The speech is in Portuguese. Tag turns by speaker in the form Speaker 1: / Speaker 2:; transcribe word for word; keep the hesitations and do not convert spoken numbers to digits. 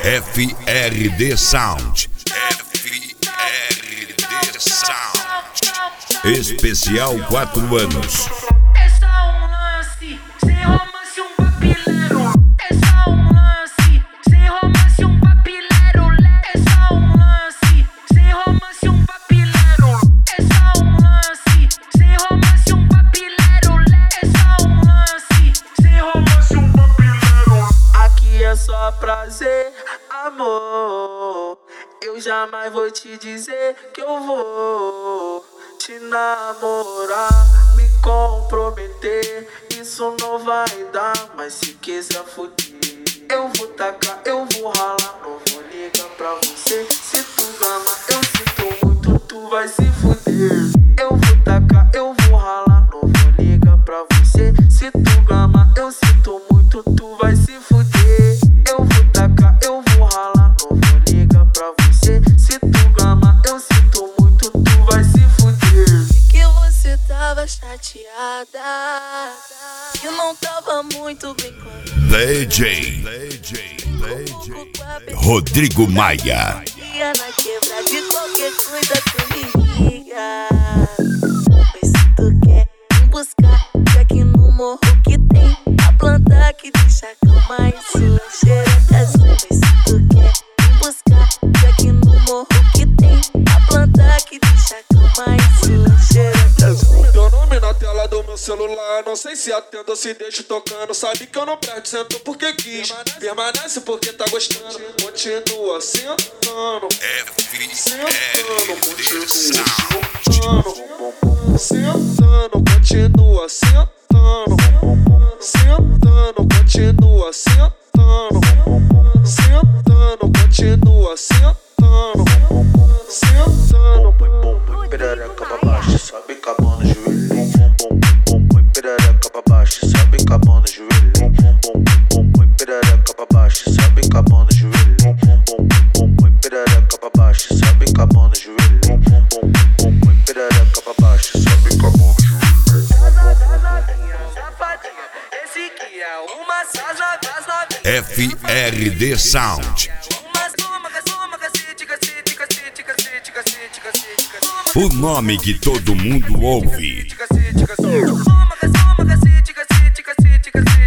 Speaker 1: F R D Sound. F R D Sound. Especial quatro anos.
Speaker 2: É só um lance, sem romance, um papileiro. É só um lance, sem romance, um papileiro. É só um lance, sem romance, um papileiro. É só um lance, sem romance, um papileiro. É só um lance, sem romance, um papileiro. Aqui é só prazer, amor. Eu jamais vou te dizer que eu vou te namorar, me comprometer. Isso não vai dar, mas se quiser fuder, eu vou tacar, eu vou ralar. Não vou ligar pra você. Se tu gama, eu sinto muito, tu vai se fuder. Eu vou tacar, eu vou ralar. Não vou ligar pra você. Se tu gama, eu sinto muito, tu vai se fuder. Eu vou tacar, eu vou ralar. Não vou ligar pra você. Se tu gama, eu sinto muito, tu vai se fuder. Que você tava chateada, que não tava muito bem com
Speaker 1: D J, D J, D J Rodrigo Maia.
Speaker 2: na quebra de qualquer coisa tu me liga. Mas se tu quer me buscar, já que no morro que tem a planta que deixa calma e sua xereca azul. Mas se tu quer me buscar, já que no morro que tem a planta que deixa calma e sua xereca azul.
Speaker 3: Teu nome na tela do meu celular, não sei se atendo ou se deixo tocando. Sabe que eu não presto, sento porque quis. Permanece porque tá gostando. Continua sentando, sentando, continua sentando, sentando, continua sentando, sentando, continua sentando, sentando, continua sentando, sentando.
Speaker 4: Põe perereca pra baixo, sobe com a mão no joelho. Põe perereca pra baixo, sobe com a mão no joelho. Põe perereca pra baixo, sobe com a mão no joelho. Põe perereca pra baixo, sobe com a mão no joelho. Põe perereca pra baixo, sobe com a mão no joelho.
Speaker 2: Safadinha, esse que é uma sasa das novinhas.
Speaker 1: F R D Sound. O nome que todo mundo ouve.
Speaker 2: Uma